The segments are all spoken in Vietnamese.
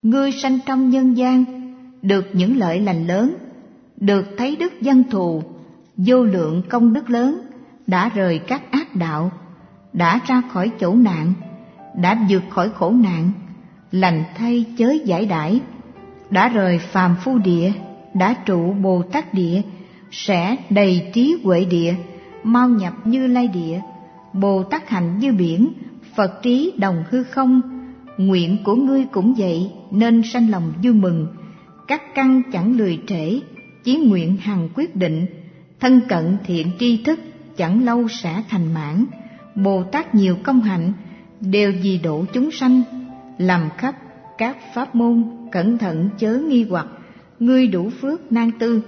ngươi sanh trong nhân gian, được những lợi lành lớn, được thấy đức văn thù, vô lượng công đức lớn, đã rời các ác đạo, đã ra khỏi chỗ nạn, đã vượt khỏi khổ nạn, lành thay chớ giải đãi, đã rời phàm phu địa, đã trụ Bồ Tát địa, sẽ đầy trí huệ địa, mau nhập Như Lai địa. Bồ Tát hạnh như biển, Phật trí đồng hư không. Nguyện của ngươi cũng vậy, nên sanh lòng vui mừng. Các căn chẳng lười trễ, chí nguyện hằng quyết định. Thân cận thiện tri thức, chẳng lâu sẽ thành mãn. Bồ Tát nhiều công hạnh, đều vì độ chúng sanh. Làm khắp các pháp môn, cẩn thận chớ nghi hoặc. Ngươi đủ phước nan tư,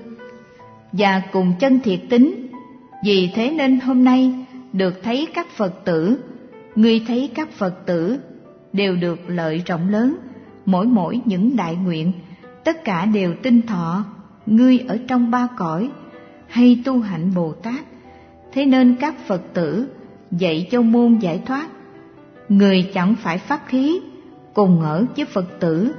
và cùng chân thiệt tính. Vì thế nên hôm nay được thấy các Phật tử, ngươi thấy các Phật tử đều được lợi rộng lớn, mỗi những đại nguyện, tất cả đều tinh thọ. Ngươi ở trong ba cõi, hay tu hạnh Bồ Tát. Thế nên các Phật tử dạy cho môn giải thoát. Người chẳng phải pháp khí, cùng ở với Phật tử,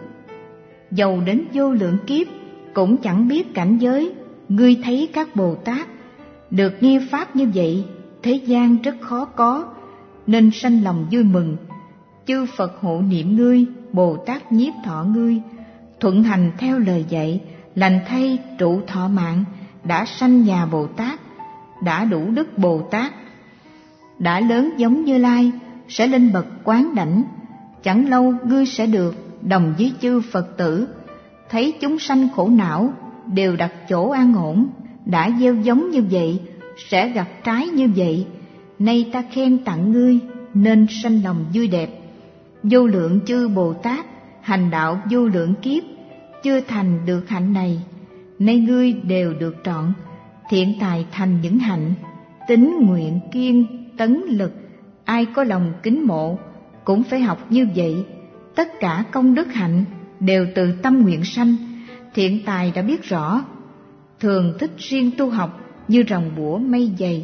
dầu đến vô lượng kiếp cũng chẳng biết cảnh giới. Ngươi thấy các Bồ Tát được nghe pháp như vậy, thế gian rất khó có, nên sanh lòng vui mừng. Chư Phật hộ niệm ngươi, Bồ Tát nhiếp thọ ngươi, thuận hành theo lời dạy, lành thay trụ thọ mạng, đã sanh nhà Bồ Tát, đã đủ đức Bồ Tát, đã lớn giống Như Lai, sẽ lên bậc quán đảnh. Chẳng lâu ngươi sẽ được đồng với chư Phật tử, thấy chúng sanh khổ não đều đặt chỗ an ổn, đã gieo giống như vậy sẽ gặt trái như vậy. Nay ta khen tặng ngươi, nên sanh lòng vui đẹp. Vô lượng chư Bồ Tát hành đạo vô lượng kiếp, chưa thành được hạnh này, nay ngươi đều được trọn. Thiện tài thành những hạnh, tín nguyện kiên tấn lực. Ai có lòng kính mộ cũng phải học như vậy. Tất cả công đức hạnh đều từ tâm nguyện sanh. Thiện tài đã biết rõ, thường thích riêng tu học như ròng bủa mây dày.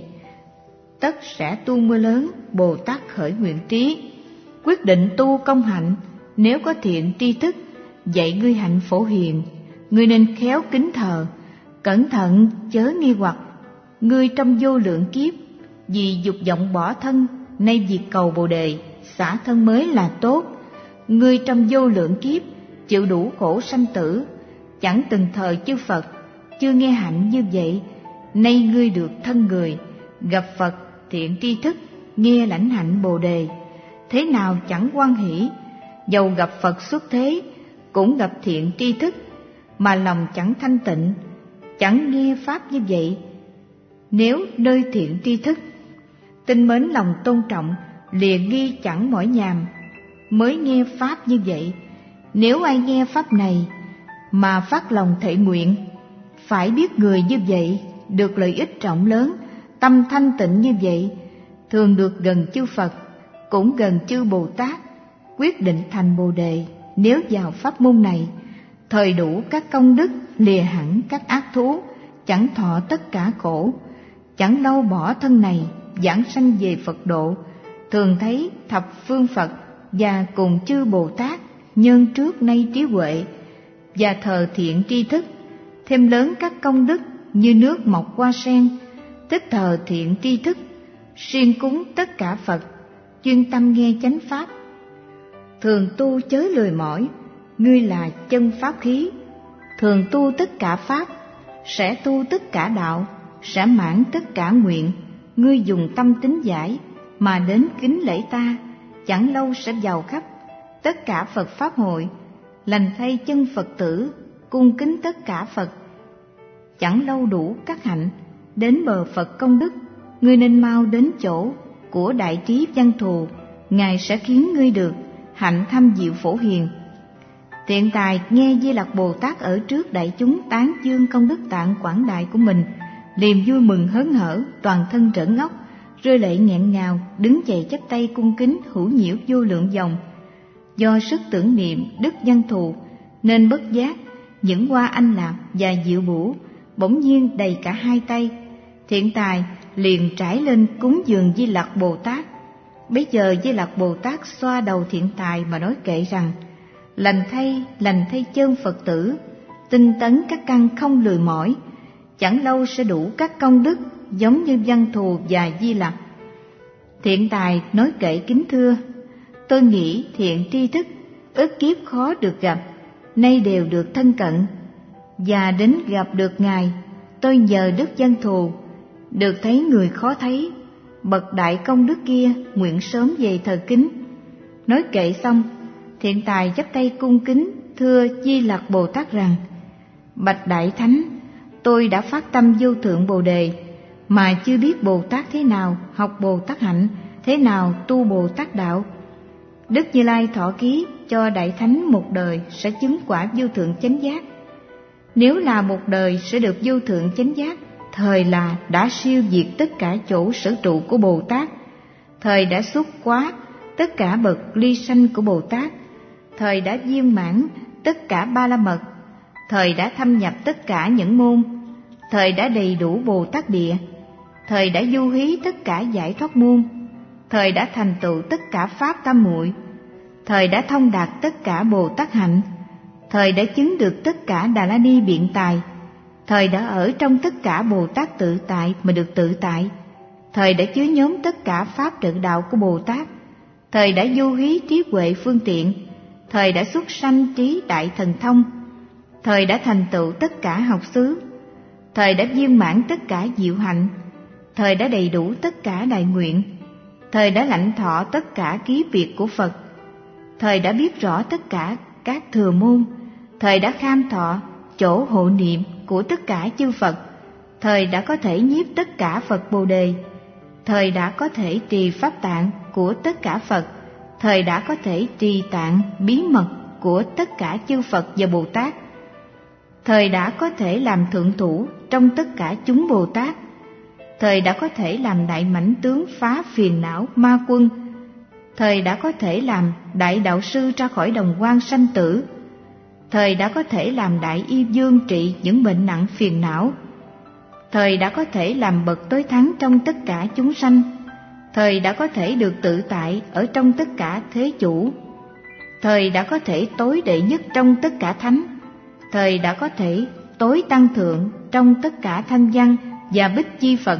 Tất sẽ tu mưa lớn, Bồ Tát khởi nguyện trí. Quyết định tu công hạnh, nếu có thiện tri thức, dạy ngươi hạnh phổ hiền. Ngươi nên khéo kính thờ, cẩn thận chớ nghi hoặc. Ngươi trong vô lượng kiếp, vì dục vọng bỏ thân, nay việc cầu Bồ đề, xả thân mới là tốt. Ngươi trong vô lượng kiếp, chịu đủ khổ sanh tử, chẳng từng thờ chư Phật, chưa nghe hạnh như vậy. Nay ngươi được thân người, gặp Phật thiện tri thức, nghe lãnh hạnh Bồ đề, thế nào chẳng hoan hỷ. Dầu gặp Phật xuất thế, cũng gặp thiện tri thức, mà lòng chẳng thanh tịnh, chẳng nghe pháp như vậy. Nếu nơi thiện tri thức, tinh mến lòng tôn trọng, lìa nghi chẳng mỏi nhàm, mới nghe pháp như vậy. Nếu ai nghe pháp này mà phát lòng thệ nguyện, phải biết người như vậy được lợi ích rộng lớn, tâm thanh tịnh như vậy, thường được gần chư Phật, cũng gần chư Bồ Tát, quyết định thành Bồ đề. Nếu vào pháp môn này, thời đủ các công đức, lìa hẳn các ác thú, chẳng thọ tất cả khổ, chẳng lâu bỏ thân này, giảng sanh về Phật độ. Thường thấy thập phương Phật và cùng chư Bồ Tát, nhân trước nay trí huệ, và thờ thiện tri thức, thêm lớn các công đức như nước mọc hoa sen. Tức thờ thiện tri thức, siêng cúng tất cả Phật, chuyên tâm nghe chánh pháp, thường tu chớ lười mỏi. Ngươi là chân pháp khí, thường tu tất cả pháp, sẽ tu tất cả đạo, sẽ mãn tất cả nguyện. Ngươi dùng tâm tín giải mà đến kính lễ ta, chẳng lâu sẽ vào khắp tất cả Phật pháp hội, lành thay chân Phật tử, cung kính tất cả Phật, chẳng lâu đủ các hạnh, đến bờ Phật công đức. Ngươi nên mau đến chỗ của đại trí văn thù, Ngài sẽ khiến ngươi được hạnh thâm diệu phổ hiền. Thiện tài nghe Di Lặc Bồ Tát ở trước đại chúng tán dương công đức tạng quảng đại của mình, niềm vui mừng hớn hở, toàn thân trởn ngóc, rơi lệ nghẹn ngào, đứng dậy chắp tay cung kính hữu nhiễu vô lượng dòng. Do sức tưởng niệm đức văn thù nên bất giác những hoa anh lạc và diệu bủ bỗng nhiên đầy cả hai tay. Thiện tài liền trải lên cúng dường Di Lặc Bồ Tát. Bấy giờ Di Lặc Bồ Tát xoa đầu thiện tài mà nói kệ rằng: lành thay chân Phật tử, tinh tấn các căn không lười mỏi, chẳng lâu sẽ đủ các công đức giống như Văn Thù và Di Lặc. Thiện tài nói kệ kính thưa, tôi nghĩ thiện tri thức ức kiếp khó được gặp, nay đều được thân cận, và đến gặp được Ngài, tôi nhờ đức Văn Thù, được thấy người khó thấy, bậc đại công đức kia nguyện sớm về thờ kính. Nói kệ xong, thiện tài chắp tay cung kính thưa Di Lặc Bồ Tát rằng: Bạch Đại Thánh, tôi đã phát tâm vô thượng Bồ Đề, mà chưa biết Bồ Tát thế nào học Bồ Tát hạnh, thế nào tu Bồ Tát đạo. Đức Như Lai thọ ký cho Đại Thánh một đời sẽ chứng quả vô thượng chánh giác. Nếu là một đời sẽ được vô thượng chánh giác, thời là đã siêu diệt tất cả chỗ sở trụ của Bồ Tát, thời đã xuất quá tất cả bậc ly sanh của Bồ Tát, thời đã viên mãn tất cả ba la mật, thời đã thâm nhập tất cả những môn, thời đã đầy đủ Bồ Tát địa, thời đã du hí tất cả giải thoát môn, thời đã thành tựu tất cả pháp tam muội, thời đã thông đạt tất cả Bồ Tát hạnh, thời đã chứng được tất cả Đà La Ni biện tài, thời đã ở trong tất cả Bồ Tát tự tại mà được tự tại, thời đã chứa nhóm tất cả pháp trợ đạo của Bồ Tát, thời đã du hí trí huệ phương tiện, thời đã xuất sanh trí đại thần thông, thời đã thành tựu tất cả học xứ, thời đã viên mãn tất cả diệu hạnh, thời đã đầy đủ tất cả đại nguyện, thời đã lãnh thọ tất cả ký biệt của Phật, thời đã biết rõ tất cả các thừa môn, thời đã kham thọ chỗ hộ niệm của tất cả chư Phật, thời đã có thể nhiếp tất cả Phật Bồ Đề, thời đã có thể trì pháp tạng của tất cả Phật, thời đã có thể trì tạng bí mật của tất cả chư Phật và Bồ Tát, thời đã có thể làm thượng thủ trong tất cả chúng Bồ Tát, thời đã có thể làm đại mãnh tướng phá phiền não ma quân, thời đã có thể làm đại đạo sư ra khỏi đồng quan sanh tử, thời đã có thể làm đại y dương trị những bệnh nặng phiền não, thời đã có thể làm bậc tối thắng trong tất cả chúng sanh, thời đã có thể được tự tại ở trong tất cả thế chủ, thời đã có thể tối đệ nhất trong tất cả thánh, thời đã có thể tối tăng thượng trong tất cả thanh văn và bích chi Phật,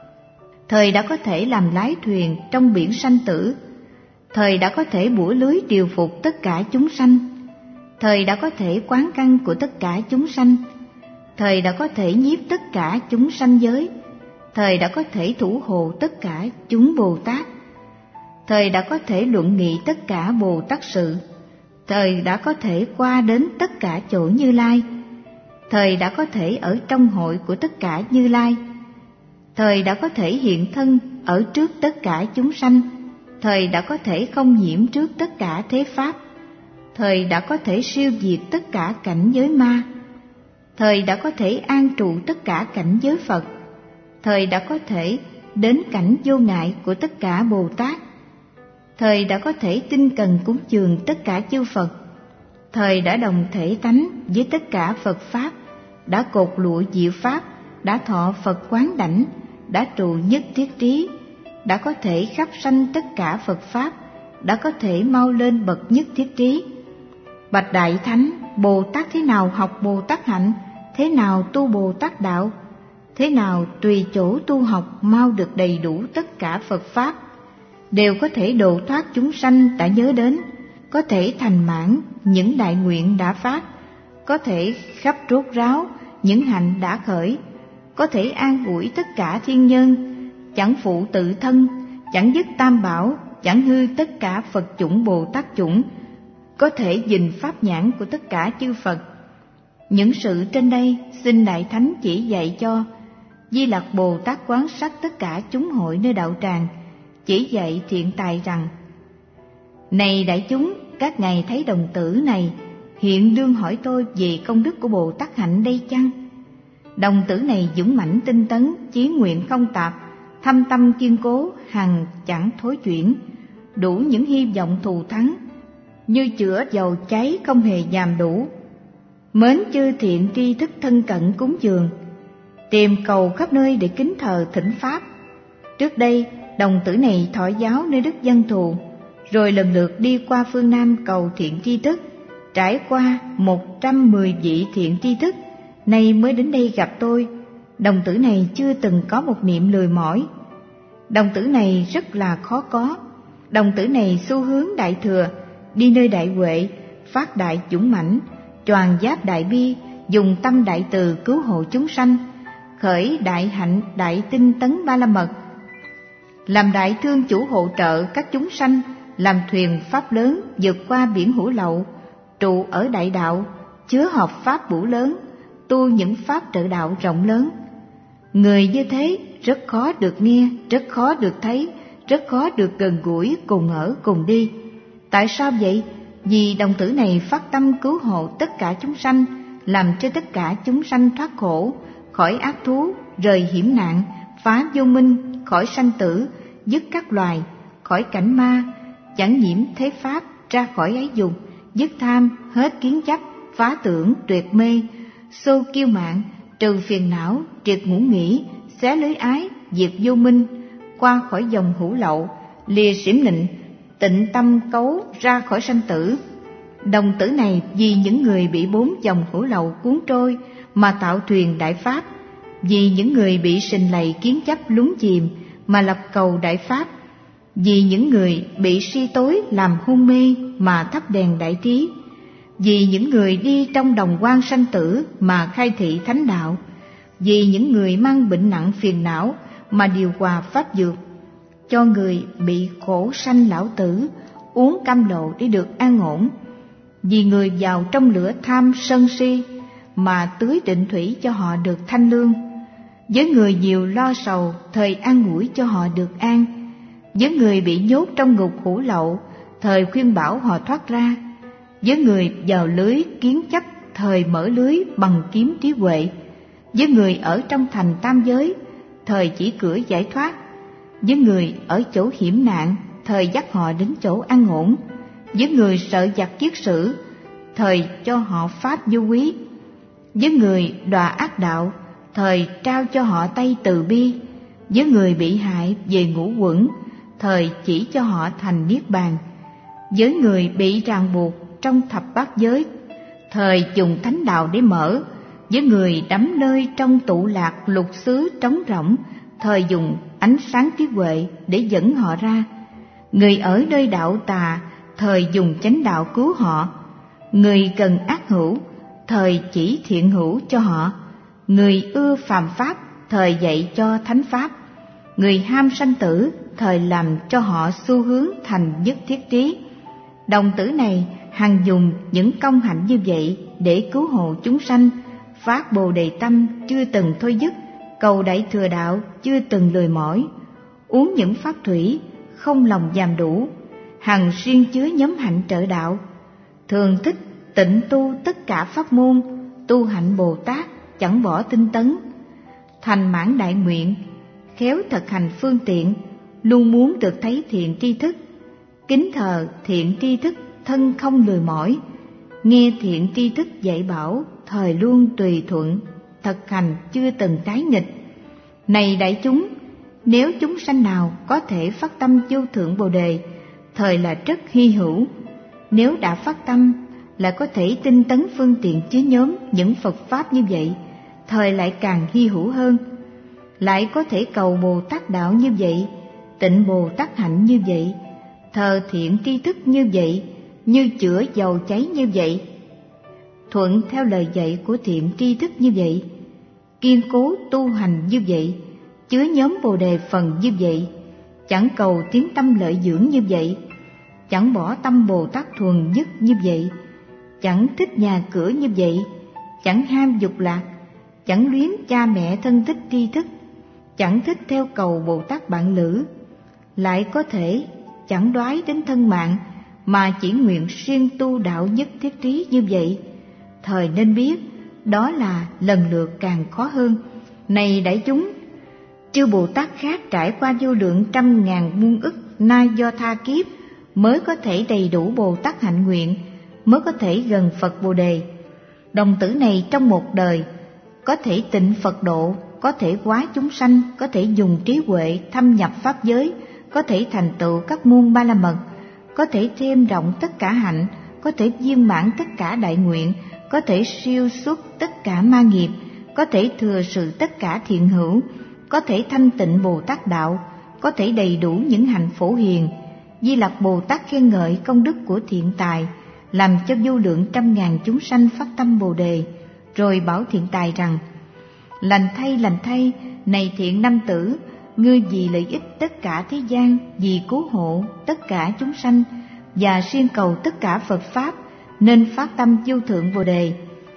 thời đã có thể làm lái thuyền trong biển sanh tử, thời đã có thể bủa lưới điều phục tất cả chúng sanh, thời đã có thể quán căn của tất cả chúng sanh, thời đã có thể nhiếp tất cả chúng sanh giới, thời đã có thể thủ hộ tất cả chúng Bồ Tát, thời đã có thể luận nghị tất cả Bồ Tát sự, thời đã có thể qua đến tất cả chỗ Như Lai, thời đã có thể ở trong hội của tất cả Như Lai, thời đã có thể hiện thân ở trước tất cả chúng sanh, thời đã có thể không nhiễm trước tất cả thế pháp, thời đã có thể siêu diệt tất cả cảnh giới ma, thời đã có thể an trụ tất cả cảnh giới Phật, thời đã có thể đến cảnh vô ngại của tất cả Bồ Tát, thời đã có thể tinh cần cúng dường tất cả chư Phật, thời đã đồng thể tánh với tất cả Phật Pháp, đã cột lụa diệu Pháp, đã thọ Phật quán đảnh, đã trụ nhất thiết trí, đã có thể khắp sanh tất cả Phật Pháp, đã có thể mau lên bậc nhất thiết trí. Bạch Đại Thánh, Bồ Tát thế nào học Bồ Tát hạnh, thế nào tu Bồ Tát đạo, thế nào tùy chỗ tu học mau được đầy đủ tất cả Phật Pháp, đều có thể độ thoát chúng sanh đã nhớ đến, có thể thành mãn những đại nguyện đã phát, có thể khắp rốt ráo những hạnh đã khởi, có thể an ủi tất cả thiên nhân, chẳng phụ tự thân, chẳng dứt tam bảo, chẳng hư tất cả Phật chủng Bồ Tát chủng, có thể dình pháp nhãn của tất cả chư Phật. Những sự trên đây xin Đại Thánh chỉ dạy cho. Di Lặc Bồ Tát quán sát tất cả chúng hội nơi đạo tràng, chỉ dạy thiện tài rằng: Này đại chúng, các ngài thấy đồng tử này hiện đương hỏi tôi về công đức của Bồ Tát hạnh đây chăng? Đồng tử này dũng mãnh tinh tấn, chí nguyện không tạp, thâm tâm kiên cố, hằng chẳng thối chuyển, đủ những hy vọng thù thắng, như chữa dầu cháy không hề dàm đủ. Mến chư thiện tri thức thân cận cúng dường, tìm cầu khắp nơi để kính thờ thỉnh pháp. Trước đây, đồng tử này thọ giáo nơi Đức Văn Thù, rồi lần lượt đi qua phương Nam cầu thiện tri thức, trải qua 110 vị thiện tri thức, nay mới đến đây gặp tôi. Đồng tử này chưa từng có một niệm lười mỏi. Đồng tử này rất là khó có. Đồng tử này xu hướng đại thừa, đi nơi đại huệ, phát đại dũng mãnh, choàng giáp đại bi, dùng tâm đại từ cứu hộ chúng sanh, khởi đại hạnh đại tinh tấn ba la mật, làm đại thương chủ hộ trợ các chúng sanh, làm thuyền pháp lớn vượt qua biển hữu lậu, trụ ở đại đạo, chứa hợp pháp vũ lớn, tu những pháp trợ đạo rộng lớn. Người như thế rất khó được nghe, rất khó được thấy, rất khó được gần gũi, cùng ở cùng đi. Tại sao vậy? Vì đồng tử này phát tâm cứu hộ tất cả chúng sanh, làm cho tất cả chúng sanh thoát khổ, khỏi ác thú, rời hiểm nạn, phá vô minh, khỏi sanh tử, dứt các loài, khỏi cảnh ma, chẳng nhiễm thế pháp, ra khỏi ái dục, dứt tham, hết kiến chấp, phá tưởng, tuyệt mê, xô kiêu mạn, trừ phiền não, triệt ngũ nghỉ, xé lưới ái, diệt vô minh, qua khỏi dòng hữu lậu, lìa xỉm nịnh, tịnh tâm cấu ra khỏi sanh tử. Đồng tử này vì những người bị 4 dòng hữu lậu cuốn trôi mà tạo thuyền đại pháp, vì những người bị sình lầy kiến chấp lún chìm mà lập cầu đại pháp, vì những người bị si tối làm hôn mê mà thắp đèn đại trí, vì những người đi trong đồng quan sanh tử mà khai thị thánh đạo, vì những người mang bệnh nặng phiền não mà điều hòa pháp dược, cho người bị khổ sanh lão tử uống cam lộ để được an ổn, vì người vào trong lửa tham sân si mà tưới định thủy cho họ được thanh lương, với người nhiều lo sầu thời an ủi cho họ được an, với người bị nhốt trong ngục hữu lậu thời khuyên bảo họ thoát ra, với người vào lưới kiến chấp thời mở lưới bằng kiếm trí huệ, với người ở trong thành tam giới thời chỉ cửa giải thoát, với người ở chỗ hiểm nạn thời dắt họ đến chỗ an ổn, với người sợ giặc giết sử thời cho họ pháp vô quý, với người đọa ác đạo thời trao cho họ tay từ bi, với người bị hại về ngũ uẩn thời chỉ cho họ thành niết bàn, với người bị ràng buộc trong thập bát giới thời dùng thánh đạo để mở, với người đắm nơi trong tụ lạc lục xứ trống rỗng thời dùng ánh sáng trí huệ để dẫn họ ra, người ở nơi đạo tà thời dùng chánh đạo cứu họ, người cần ác hữu thời chỉ thiện hữu cho họ, người ưa phàm pháp thời dạy cho thánh pháp, người ham sanh tử thời làm cho họ xu hướng thành nhất thiết trí. Đồng tử này hằng dùng những công hạnh như vậy để cứu hộ chúng sanh, phát bồ đề tâm chưa từng thôi dứt, cầu đại thừa đạo chưa từng lười mỏi, uống những pháp thủy không lòng dàm đủ, hằng xuyên chứa nhóm hạnh trợ đạo, thường thích tịnh tu tất cả pháp môn, tu hạnh Bồ Tát chẳng bỏ tinh tấn, thành mãn đại nguyện, khéo thực hành phương tiện, luôn muốn được thấy thiện tri thức, kính thờ thiện tri thức thân không lười mỏi, nghe thiện tri thức dạy bảo thời luôn tùy thuận, thực hành chưa từng trái nghịch. Này đại chúng, nếu chúng sanh nào có thể phát tâm vô thượng Bồ đề thời là rất hy hữu, nếu đã phát tâm là có thể tinh tấn phương tiện chứa nhóm những Phật pháp như vậy thời lại càng hy hữu hơn, lại có thể cầu Bồ Tát đạo như vậy, tịnh Bồ Tát hạnh như vậy, thờ thiện tri thức như vậy, như chữa dầu cháy như vậy, thuận theo lời dạy của thiện tri thức như vậy, kiên cố tu hành như vậy, chứa nhóm Bồ đề phần như vậy, chẳng cầu tiếng tâm lợi dưỡng như vậy, chẳng bỏ tâm Bồ Tát thuần nhất như vậy, chẳng thích nhà cửa như vậy, chẳng ham dục lạc, chẳng luyến cha mẹ thân thích tri thức, chẳng thích theo cầu Bồ Tát bạn lữ, lại có thể chẳng đoái đến thân mạng mà chỉ nguyện siêng tu đạo nhất thiết trí như vậy, thời nên biết đó là lần lượt càng khó hơn. Này đại chúng, chư Bồ Tát khác trải qua vô lượng trăm ngàn muôn ức na do tha kiếp mới có thể đầy đủ Bồ Tát hạnh nguyện, mới có thể gần Phật Bồ đề. Đồng tử này trong một đời có thể tịnh Phật độ, có thể hóa chúng sanh, có thể dùng trí huệ thâm nhập pháp giới, có thể thành tựu các môn ba la mật, có thể thêm rộng tất cả hạnh, có thể viên mãn tất cả đại nguyện, có thể siêu xuất tất cả ma nghiệp, có thể thừa sự tất cả thiện hữu, có thể thanh tịnh Bồ Tát đạo, có thể đầy đủ những hạnh phổ hiền. Di Lặc Bồ Tát khen ngợi công đức của thiện tài, làm cho vô lượng trăm ngàn chúng sanh phát tâm Bồ đề, rồi bảo thiện tài rằng: lành thay, này thiện nam tử, ngươi vì lợi ích tất cả thế gian, vì cứu hộ tất cả chúng sanh và siêng cầu tất cả Phật pháp, nên phát tâm vô thượng Bồ đề.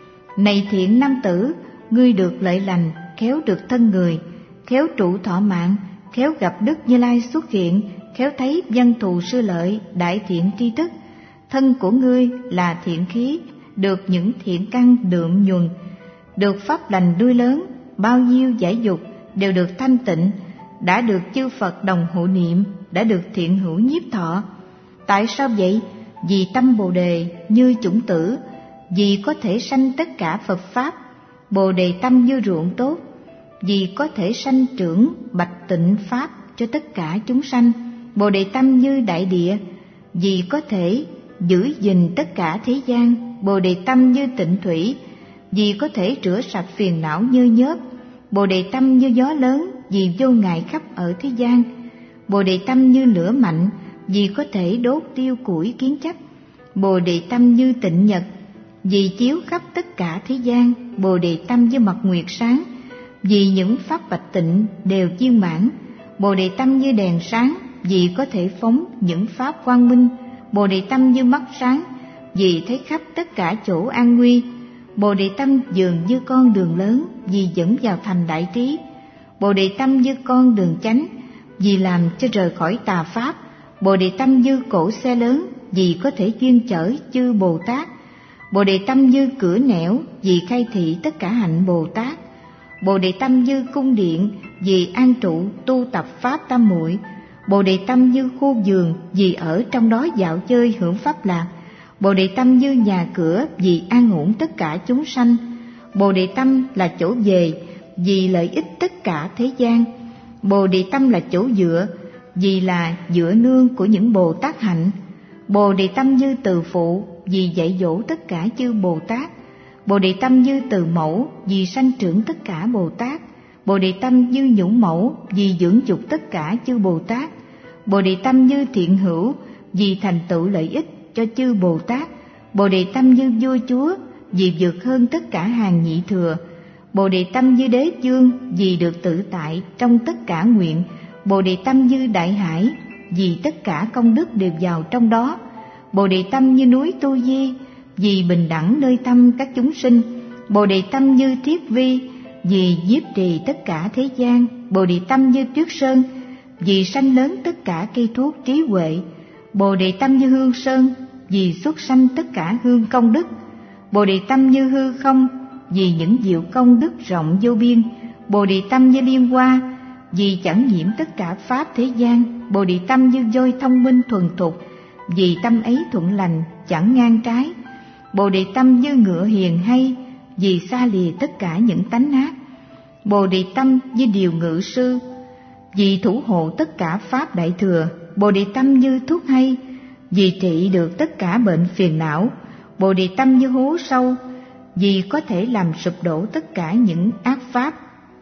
Này thiện nam tử, ngươi được lợi lành, khéo được thân người, khéo trụ thọ mạng, khéo gặp Đức Như Lai xuất hiện, khéo thấy văn thù sư lợi, đại thiện tri thức. Thân của ngươi là thiện khí, được những thiện căn đượm nhuần, được pháp lành nuôi lớn, bao nhiêu giải dục đều được thanh tịnh, đã được chư Phật đồng hộ niệm, đã được thiện hữu nhiếp thọ. Tại sao vậy? Vì tâm Bồ đề như chủng tử, vì có thể sanh tất cả Phật pháp. Bồ đề tâm như ruộng tốt, vì có thể sanh trưởng bạch tịnh pháp cho tất cả chúng sanh. Bồ đề tâm như đại địa, vì có thể giữ gìn tất cả thế gian. Bồ đề tâm như tịnh thủy, vì có thể rửa sạch phiền não nhơ nhớp. Bồ đề tâm như gió lớn, vì vô ngại khắp ở thế gian. Bồ đề tâm như lửa mạnh, vì có thể đốt tiêu củi kiến chấp. Bồ đề tâm như tịnh nhật, vì chiếu khắp tất cả thế gian. Bồ đề tâm như mặt nguyệt sáng, vì những pháp bạch tịnh đều viên mãn. Bồ đề tâm như đèn sáng, vì có thể phóng những pháp quang minh. Bồ đề tâm như mắt sáng, vì thấy khắp tất cả chỗ an nguy. Bồ đề tâm dường như con đường lớn, vì dẫn vào thành đại trí. Bồ đề tâm như con đường chánh, vì làm cho rời khỏi tà pháp. Bồ đề tâm như cỗ xe lớn, vì có thể chuyên chở chư Bồ Tát. Bồ đề tâm như cửa nẻo, vì khai thị tất cả hạnh Bồ Tát. Bồ đề tâm như cung điện, vì an trụ tu tập pháp tam muội. Bồ đề tâm như khu vườn, vì ở trong đó dạo chơi hưởng pháp lạc. Bồ đề tâm như nhà cửa, vì an ổn tất cả chúng sanh. Bồ đề tâm là chỗ về, vì lợi ích tất cả thế gian. Bồ đề tâm là chỗ dựa, vì là dựa nương của những Bồ Tát hạnh. Bồ đề tâm như từ phụ, vì dạy dỗ tất cả chư Bồ Tát. Bồ đề tâm như từ mẫu, vì sanh trưởng tất cả Bồ Tát. Bồ đề tâm như nhũ mẫu, vì dưỡng dục tất cả chư Bồ Tát. Bồ đề tâm như thiện hữu, vì thành tựu lợi ích cho chư Bồ Tát. Bồ đề tâm như vua chúa, vì vượt hơn tất cả hàng nhị thừa. Bồ đề tâm như đế vương, vì được tự tại trong tất cả nguyện. Bồ đề tâm như đại hải, vì tất cả công đức đều vào trong đó. Bồ đề tâm như núi Tu Di, vì bình đẳng nơi tâm các chúng sinh. Bồ đề tâm như thiết vi, vì nhiếp trì tất cả thế gian. Bồ đề tâm như tuyết sơn, vì sanh lớn tất cả cây thuốc trí huệ. Bồ đề tâm như hương sơn, vì xuất sanh tất cả hương công đức. Bồ đề tâm như hư không, vì những diệu công đức rộng vô biên. Bồ đề tâm như liên hoa, vì chẳng nhiễm tất cả pháp thế gian. Bồ đề tâm như voi thông minh thuần thục, vì tâm ấy thuận lành chẳng ngang trái. Bồ đề tâm như ngựa hiền hay, vì xa lìa tất cả những tánh ác. Bồ đề tâm như điều ngự sư, vì thủ hộ tất cả pháp đại thừa. Bồ đề tâm như thuốc hay, vì trị được tất cả bệnh phiền não. Bồ đề tâm như hố sâu, vì có thể làm sụp đổ tất cả những ác pháp.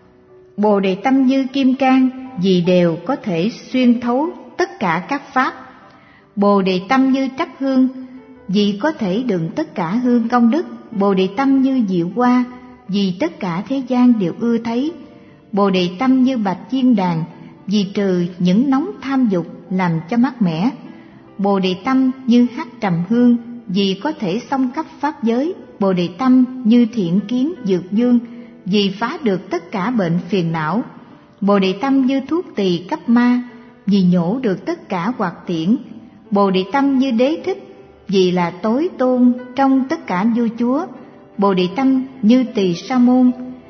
Bồ đề tâm như kim cang, vì đều có thể xuyên thấu tất cả các pháp. Bồ đề tâm như trắc hương, vì có thể đựng tất cả hương công đức. Bồ đề tâm như diệu hoa, vì tất cả thế gian đều ưa thấy. Bồ đề tâm như bạch chiên đàn, vì trừ những nóng tham dục làm cho mát mẻ. Bồ đề tâm như hắc trầm hương, vì có thể xông khắp pháp giới. Bồ đề tâm như thiện kiến dược dương, vì phá được tất cả bệnh phiền não. Bồ đề tâm như thuốc tỳ cấp ma, vì nhổ được tất cả hoạt tiễn. Bồ đề tâm như đế thích, vì là tối tôn trong tất cả vua chúa. Bồ đề tâm như tỳ sa môn,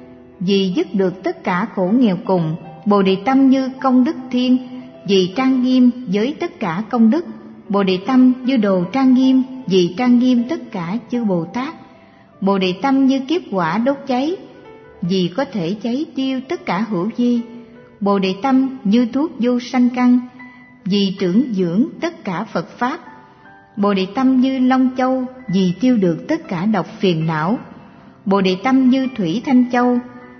vì dứt được tất cả khổ nghèo cùng. Bồ đề tâm như công đức thiên, vì trang nghiêm với tất cả công đức. Bồ đề tâm như đồ trang nghiêm, vì trang nghiêm tất cả chư Bồ Tát. Bồ đề tâm như kiếp quả đốt cháy, vì có thể cháy tiêu tất cả hữu vi. Bồ đề tâm như thuốc vô sanh căn, vì trưởng dưỡng tất cả Phật pháp. Bồ đề tâm như long châu, vì tiêu được tất cả độc phiền não. Bồ đề tâm như thủy thanh châu,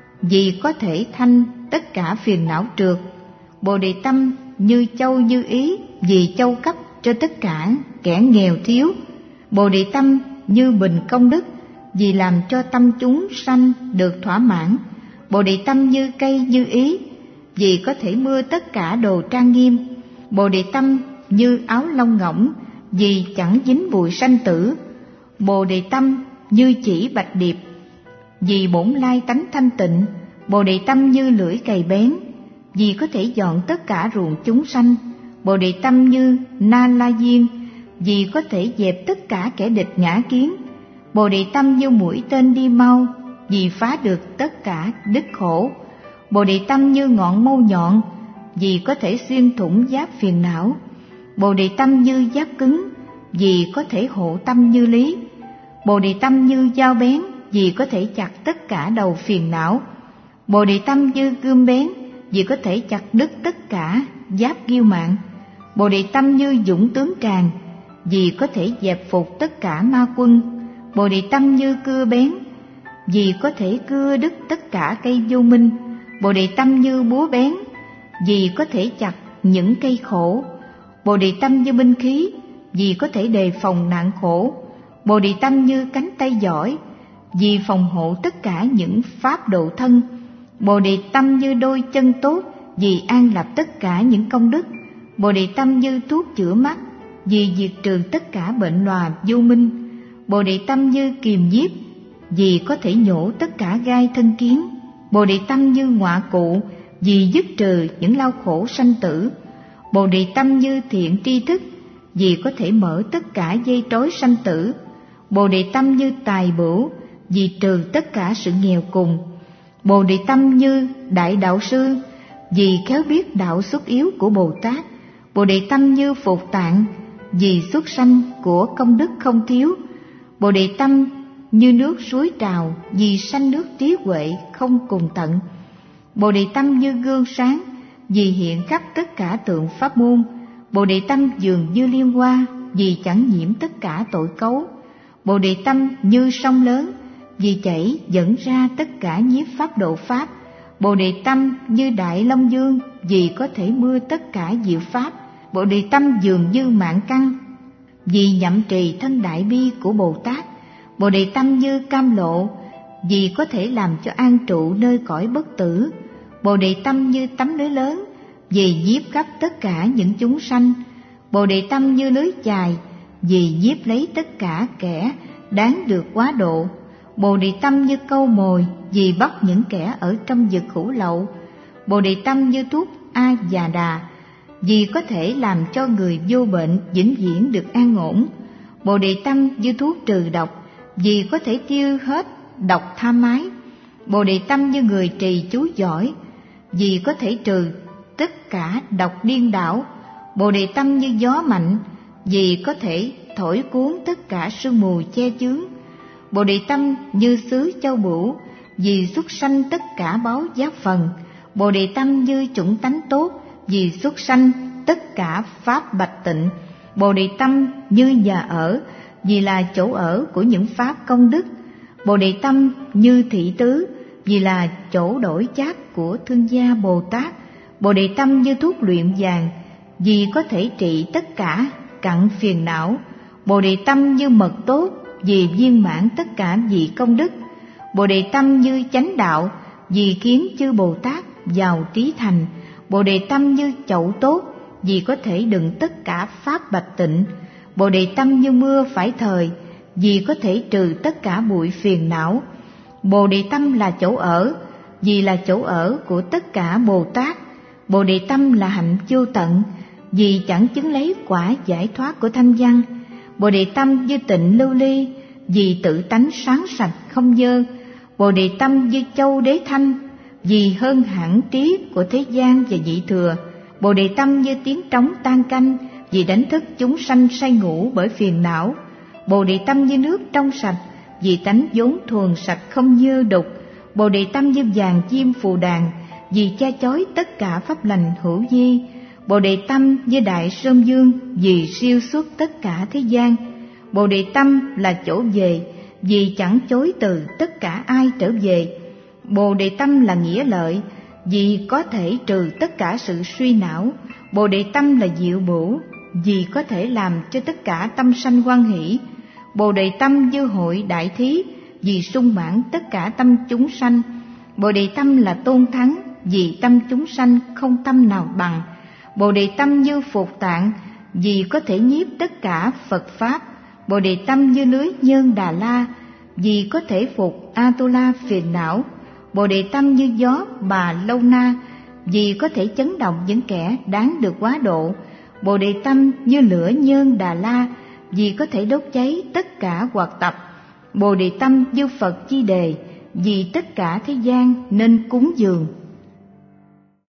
vì có thể thanh tất cả phiền não trượt. Bồ đề tâm như châu như ý, vì châu cấp cho tất cả kẻ nghèo thiếu. Bồ đề tâm như bình công đức, vì làm cho tâm chúng sanh được thỏa mãn. Bồ đề tâm như cây như ý, vì có thể mưa tất cả đồ trang nghiêm. Bồ đề tâm như áo lông ngỗng, vì chẳng dính bụi sanh tử. Bồ đề tâm như chỉ bạch điệp, vì bổn lai tánh thanh tịnh. Bồ đề tâm như lưỡi cày bén, vì có thể dọn tất cả ruộng chúng sanh. Bồ đề tâm như na la diên, vì có thể dẹp tất cả kẻ địch ngã kiến. Bồ đề tâm như mũi tên đi mau, vì phá được tất cả đứt khổ. Bồ đề tâm như ngọn mâu nhọn, vì có thể xuyên thủng giáp phiền não. Bồ đề tâm như giáp cứng, vì có thể hộ tâm như lý. Bồ đề tâm như dao bén, vì có thể chặt tất cả đầu phiền não. Bồ đề tâm như gươm bén, vì có thể chặt đứt tất cả giáp kiêu mạn. Bồ đề tâm như dũng tướng tràng, vì có thể dẹp phục tất cả ma quân. Bồ đề tâm như cưa bén, vì có thể cưa đứt tất cả cây vô minh. Bồ đề tâm như búa bén, vì có thể chặt những cây khổ. Bồ đề tâm như binh khí, vì có thể đề phòng nạn khổ. Bồ đề tâm như cánh tay giỏi, vì phòng hộ tất cả những pháp độ thân. Bồ đề tâm như đôi chân tốt, vì an lập tất cả những công đức. Bồ đề tâm như thuốc chữa mắt, vì diệt trừ tất cả bệnh lòa vô minh. Bồ đề tâm như kìm nhiếp, vì có thể nhổ tất cả gai thân kiến. Bồ đề tâm như ngọa cụ, vì dứt trừ những lao khổ sanh tử. Bồ đề tâm như thiện tri thức, vì có thể mở tất cả dây trói sanh tử. Bồ đề tâm như tài bửu, vì trừ tất cả sự nghèo cùng. Bồ đề tâm như đại đạo sư, vì khéo biết đạo xuất yếu của Bồ Tát. Bồ đề tâm như phục tạng, vì xuất sanh của công đức không thiếu. Bồ đề tâm như nước suối trào, vì sanh nước trí huệ không cùng tận. Bồ đề tâm như gương sáng, vì hiện khắp tất cả tượng pháp môn. Bồ đề tâm dường như liên hoa, vì chẳng nhiễm tất cả tội cấu. Bồ đề tâm như sông lớn, vì chảy dẫn ra tất cả nhiếp pháp độ pháp. Bồ đề tâm như đại long dương, vì có thể mưa tất cả diệu pháp. Bồ đề tâm dường như mạng căn, vì nhậm trì thân đại bi của Bồ Tát. Bồ đề tâm như cam lộ, vì có thể làm cho an trụ nơi cõi bất tử. Bồ đề tâm như tấm lưới lớn, vì nhiếp khắp tất cả những chúng sanh. Bồ đề tâm như lưới chài, vì nhiếp lấy tất cả kẻ đáng được quá độ. Bồ đề tâm như câu mồi, vì bắt những kẻ ở trong vực hữu lậu. Bồ đề tâm như thuốc a già đà, vì có thể làm cho người vô bệnh vĩnh viễn được an ổn. Bồ đề tâm như thuốc trừ độc, vì có thể tiêu hết độc tham ái. Bồ đề tâm như người trì chú giỏi, vì có thể trừ tất cả độc điên đảo. Bồ đề tâm như gió mạnh, vì có thể thổi cuốn tất cả sương mù che chướng. Bồ đề tâm như xứ châu bửu, vì xuất sanh tất cả báo giác phần. Bồ đề tâm như chủng tánh tốt, vì xuất sanh tất cả pháp bạch tịnh. Bồ đề tâm như nhà ở, vì là chỗ ở của những pháp công đức. Bồ đề tâm như thị tứ, vì là chỗ đổi chác của thương gia Bồ Tát. Bồ đề tâm như thuốc luyện vàng, vì có thể trị tất cả cặn phiền não. Bồ đề tâm như mật tốt, vì viên mãn tất cả vị công đức. Bồ đề tâm như chánh đạo, vì khiến chư Bồ Tát vào trí thành. Bồ đề tâm như chậu tốt, vì có thể đựng tất cả pháp bạch tịnh. Bồ đề tâm như mưa phải thời, vì có thể trừ tất cả bụi phiền não. Bồ đề tâm là chỗ ở, vì là chỗ ở của tất cả Bồ Tát. Bồ đề tâm là hạnh vô tận, vì chẳng chứng lấy quả giải thoát của thanh văn. Bồ đề tâm như tịnh lưu ly, vì tự tánh sáng sạch không dơ. Bồ đề tâm như châu đế thanh, vì hơn hẳn trí của thế gian và vị thừa. Bồ đề tâm như tiếng trống tan canh, vì đánh thức chúng sanh say ngủ bởi phiền não. Bồ đề tâm như nước trong sạch, vì tánh vốn thuần sạch không dơ đục. Bồ đề tâm như vàng chim phù đàn, vì che chói tất cả pháp lành hữu vi. Bồ đề tâm như đại sơn dương, vì siêu xuất tất cả thế gian. Bồ đề tâm là chỗ về, vì chẳng chối từ tất cả ai trở về. Bồ đề tâm là nghĩa lợi, vì có thể trừ tất cả sự suy não. Bồ đề tâm là diệu bổ, vì có thể làm cho tất cả tâm sanh hoan hỷ. Bồ đề tâm như hội đại thí, vì sung mãn tất cả tâm chúng sanh. Bồ đề tâm là tôn thắng, vì tâm chúng sanh không tâm nào bằng. Bồ đề tâm như phục tạng, vì có thể nhiếp tất cả Phật Pháp. Bồ đề tâm như lưới Nhơn Đà La, vì có thể phục Atula phiền não. Bồ đề tâm như gió Bà Lâu Na, vì có thể chấn động những kẻ đáng được quá độ. Bồ đề tâm như lửa Nhơn Đà La, vì có thể đốt cháy tất cả hoạt tập. Bồ đề tâm như Phật Chi Đề, vì tất cả thế gian nên cúng dường.